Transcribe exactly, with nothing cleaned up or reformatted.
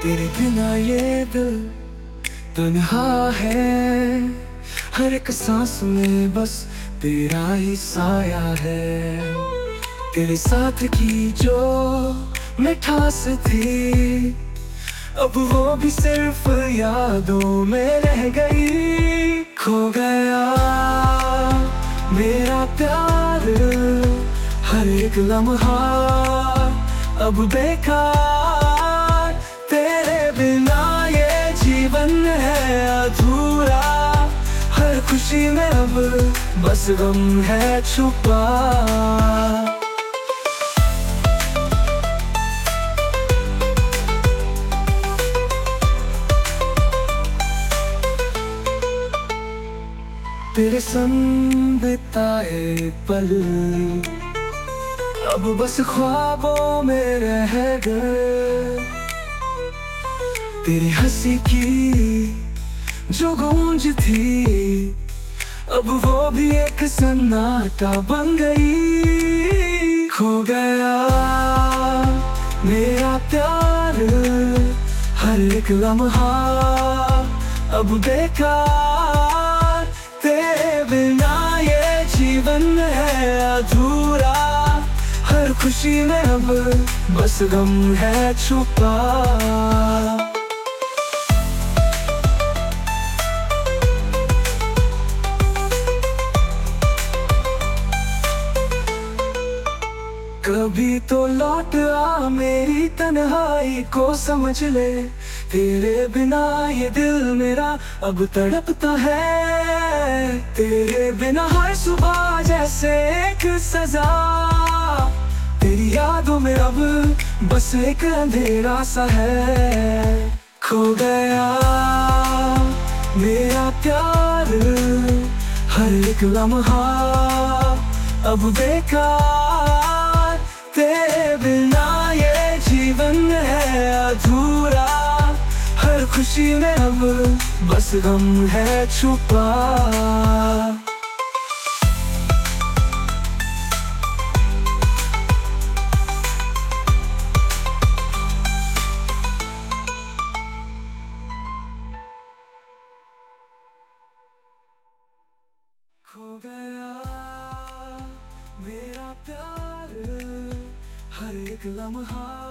तेरे बिना ये दिल तन्हा है, हर एक सांस में बस तेरा ही साया है। तेरे साथ की जो मिठास थी, अब वो भी सिर्फ यादों में रह गई। खो गया मेरा प्यार, हर एक लम्हा अब बेकार। तेरे बिना ये जीवन है अधूरा, हर खुशी में अब बस गम है छुपा। तेरे संग बिताए पल अब बस ख्वाबों में रह गए। तेरी हंसी की जो गूंज थी, अब वो भी एक सन्नाटा बन गई। खो गया मेरा प्यार, हर एक लम्हा अब बेकार। तेरे बिना ये जीवन है अधूरा, हर खुशी में अब बस गम है छुपा। कभी तो लौट आ मेरी तन्हाई को समझ ले, तेरे बिना ये दिल मेरा अब तड़पता है। तेरे बिना हर सुबह जैसे एक सजा, तेरी यादों में अब बस एक अंधेरा सा है। खो गया मेरा प्यार, हर एक लम्हा अब बेकार। तेरे बिना ये जीवन है अधूरा, हर खुशी में अब बस गम है छुपा। खो गया मेरा प्यार, हर एक लम्हा